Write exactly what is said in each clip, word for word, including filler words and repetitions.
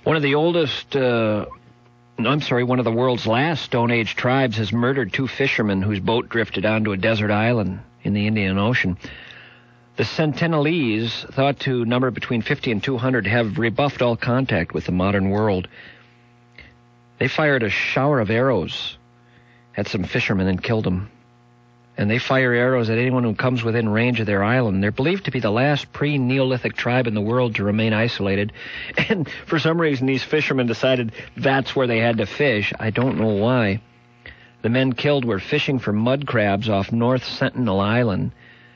One of the oldest, uh, I'm sorry, one of the world's last Stone Age tribes has murdered two fishermen whose boat drifted onto a desert island in the Indian Ocean. The Sentinelese, thought to number between fifty and two hundred, have rebuffed all contact with the modern world. They fired a shower of arrows at some fishermen and killed them. And they fire arrows at anyone who comes within range of their island. They're believed to be the last pre-Neolithic tribe in the world to remain isolated. And for some reason, these fishermen decided that's where they had to fish. I don't know why. The men killed were fishing for mud crabs off North Sentinel Island.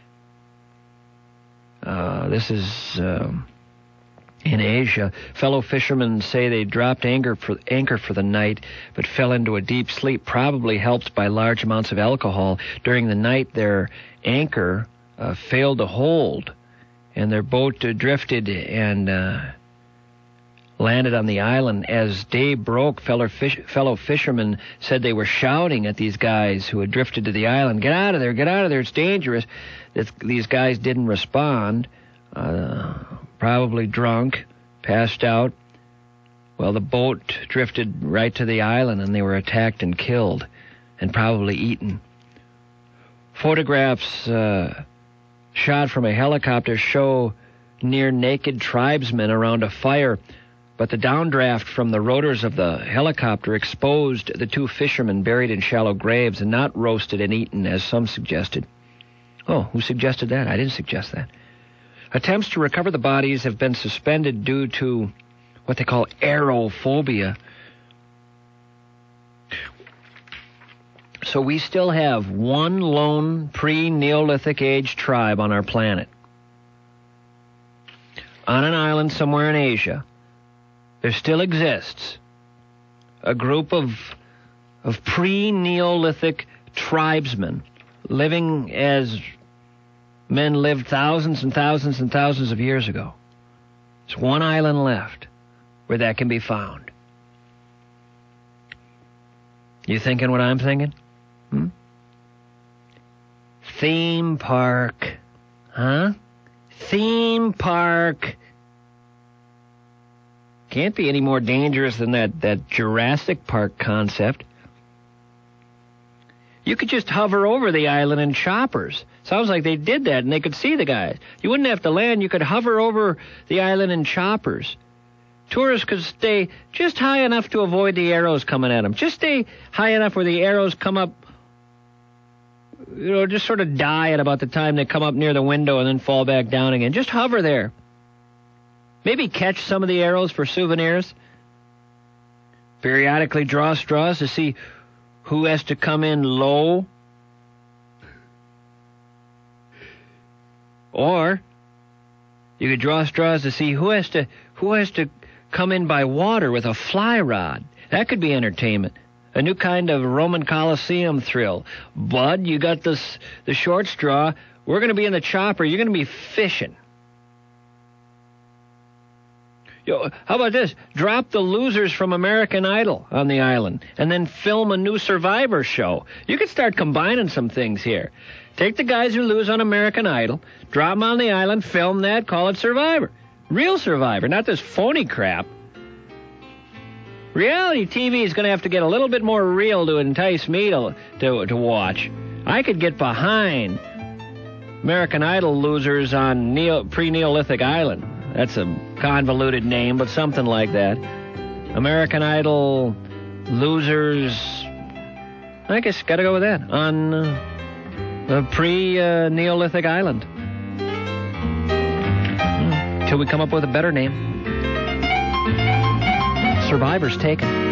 Uh, this is uh, in Asia. Fellow fishermen say they dropped anchor for, anchor for the night, but fell into a deep sleep, probably helped by large amounts of alcohol. During the night, their anchor uh, failed to hold, and their boat uh, drifted and uh, landed on the island. As day broke, fellow, fish, fellow fishermen said they were shouting at these guys who had drifted to the island, "Get out of there, get out of there, it's dangerous." This, these guys didn't respond. Uh, probably drunk, passed out. Well, the boat drifted right to the island, and they were attacked and killed, and probably eaten. Photographs uh, shot from a helicopter show near-naked tribesmen around a fire, but the downdraft from the rotors of the helicopter exposed the two fishermen buried in shallow graves and not roasted and eaten, as some suggested. Oh, who suggested that? I didn't suggest that. Attempts to recover the bodies have been suspended due to what they call aerophobia. So we still have one lone pre-Neolithic age tribe on our planet. On an island somewhere in Asia, there still exists a group of, of pre-Neolithic tribesmen living as men lived thousands and thousands and thousands of years ago. There's one island left where that can be found. You thinking what I'm thinking? Hmm? Theme park. Huh? Theme park. Can't be any more dangerous than that, that Jurassic Park concept. You could just hover over the island in choppers. Sounds like they did that, and they could see the guys. You wouldn't have to land. You could hover over the island in choppers. Tourists could stay just high enough to avoid the arrows coming at them. Just stay high enough where the arrows come up, you know, just sort of die at about the time they come up near the window and then fall back down again. Just hover there. Maybe catch some of the arrows for souvenirs. Periodically draw straws to see who has to come in low. Or you could draw straws to see who has to who has to come in by water with a fly rod. That could be entertainment. A new kind of Roman Colosseum thrill. Bud, you got this the short straw. We're going to be in the chopper. You're going to be fishing. Yo, how about this? Drop the losers from American Idol on the island and then film a new Survivor show. You could start combining some things here. Take the guys who lose on American Idol, drop them on the island, film that, call it Survivor. Real Survivor, not this phony crap. Reality T V is going to have to get a little bit more real to entice me to, to, to watch. I could get behind American Idol losers on Neo, pre-Neolithic Island. That's a convoluted name, but something like that. American Idol losers, I guess got to go with that, on uh, a pre-Neolithic uh, island. Until we come up with a better name. Survivor's taken.